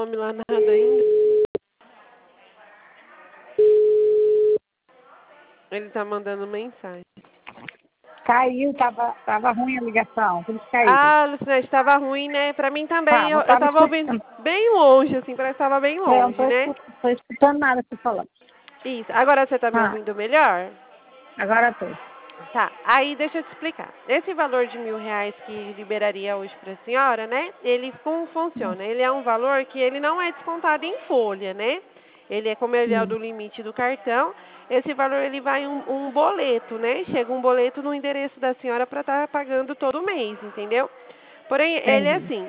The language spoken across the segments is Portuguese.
nome lá nada ainda. Ele tá mandando mensagem. Caiu, tava ruim a ligação, por isso caiu. Ah, Lucinete, estava ruim, né? Pra mim também, Não eu tava tava ouvindo escutando. bem longe, assim, parece que tava bem Eu não longe, né? tô escutando nada você falando. Isso. Agora você tá me Ah, ouvindo melhor? agora tô. Tá, aí deixa eu te explicar. Esse valor de R$ 1.000 que liberaria hoje para a senhora, né? Ele como funciona? Ele é um valor que ele não é descontado em folha, né? Ele é como ele é o do limite do cartão. Esse valor ele vai um boleto, né? Chega um boleto no endereço da senhora para estar pagando todo mês, entendeu? Porém, ele é Entendi. assim,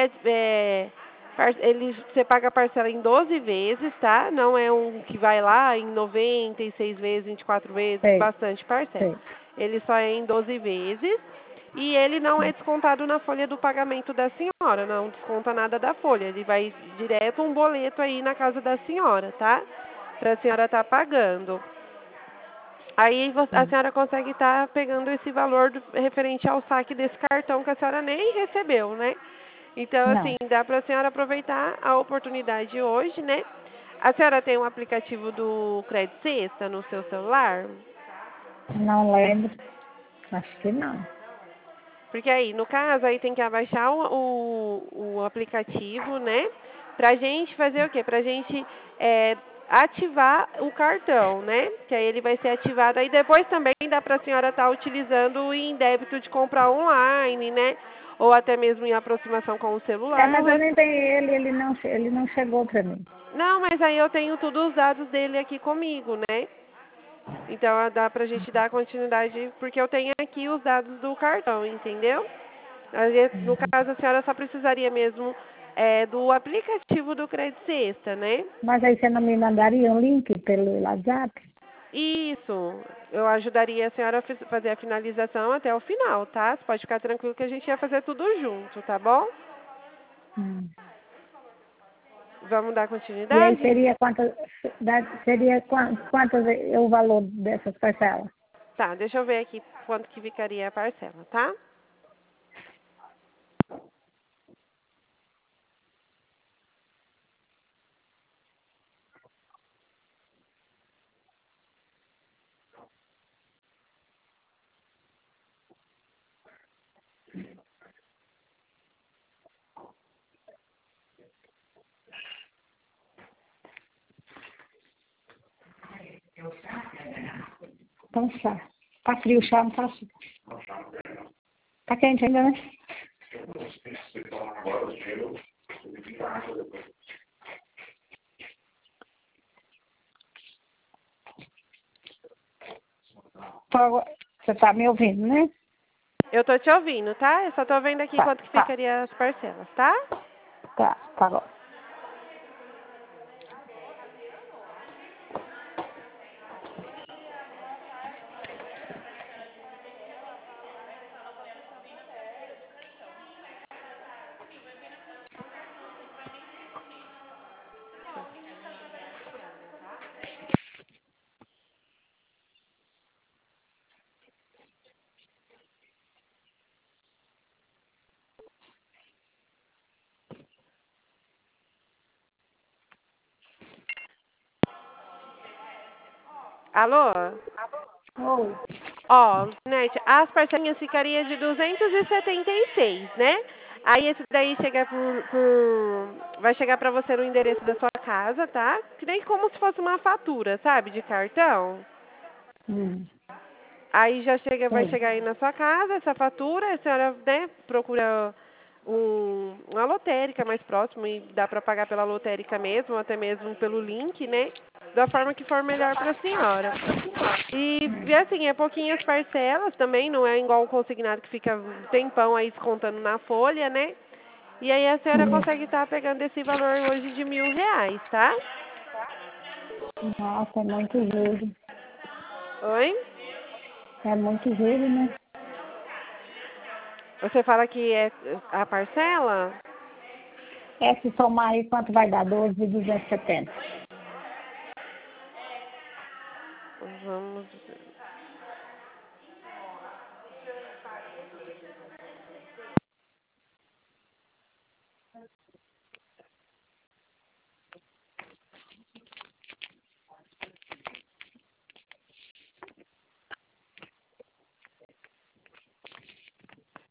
você paga a parcela em 12 vezes, tá? Não é um que vai lá em 96 vezes, 24 vezes, Sei, bastante parcela. sei. Ele só é em 12 vezes e ele não é descontado na folha do pagamento da senhora, não desconta nada da folha. Ele vai direto um boleto aí na casa da senhora, tá? Para a senhora estar pagando. Aí a senhora consegue estar pegando esse valor referente ao saque desse cartão que a senhora nem recebeu, né? Então, assim, Não, dá para a senhora aproveitar a oportunidade hoje, né? A senhora tem um aplicativo do Crédito Sexta no seu celular? não lembro. Acho que não. Porque aí, no caso, aí tem que abaixar o aplicativo, né? Pra gente fazer o quê? Pra gente ativar o cartão, né? Que aí ele vai ser ativado. Aí depois também dá pra senhora estar utilizando em débito de compra online, né? Ou até mesmo em aproximação com o celular. Mas eu nem tenho ele não chegou para mim. Não, mas aí eu tenho todos os dados dele aqui comigo, né? Então dá pra gente dar continuidade, porque eu tenho aqui os dados do cartão, entendeu? Aí, no caso, a senhora só precisaria mesmo do aplicativo do Crédito Sexta, né? Mas aí você não me mandaria um link pelo WhatsApp? Isso. Eu ajudaria a senhora a fazer a finalização até o final, tá? Você pode ficar tranquilo que a gente ia fazer tudo junto, tá bom? Hum. Vamos dar E aí continuidade? quantas é o valor dessas parcelas? Tá, deixa eu ver aqui quanto que ficaria a parcela, tá? Então, chá. Tá frio o chá, não tá frio. Tá quente ainda, né? Você tá me ouvindo, né? Eu tô te ouvindo, tá? Eu só tô vendo aqui Tá, quanto que tá, ficaria as parcelas, tá? tá bom. Alô? Oi. Ó, Lucinete, as parcelinhas ficariam de 276, né? Aí esse daí chega vai chegar pra você no endereço da sua casa, tá? Que nem como se fosse uma fatura, sabe, de cartão. Hum, Aí já chega, vai sei. chegar aí na sua casa essa fatura, a senhora, né, procura uma lotérica mais próxima e dá para pagar pela lotérica mesmo, ou até mesmo pelo link, né? Da forma que for melhor para a senhora. E assim, é pouquinhas parcelas também, não é igual o consignado que fica um tempão aí descontando na folha, né? E aí a senhora consegue estar pegando esse valor hoje de R$ 1.000, tá? Nossa, é muito juros. Oi? É muito juros, né? Você fala que é a parcela? É, se somar aí, quanto vai dar? 12.270. Vamos ver.